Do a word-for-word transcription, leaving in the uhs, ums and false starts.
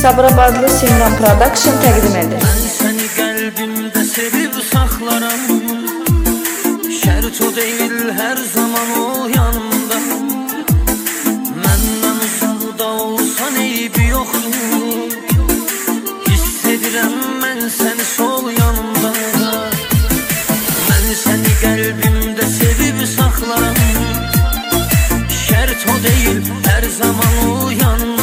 Sabirabadlı Simran Production təqdim edir. Mən səni qəlbimdə sevib saxlaram, şərt o deyil hər zaman o yanımda. Məndən uzaqda olsan eybi yoxdur, hiss edirəm mən səni sol yanımda. Mən səni qəlbimdə sevib saxlaram, şərt o deyil hər zaman o yanımda.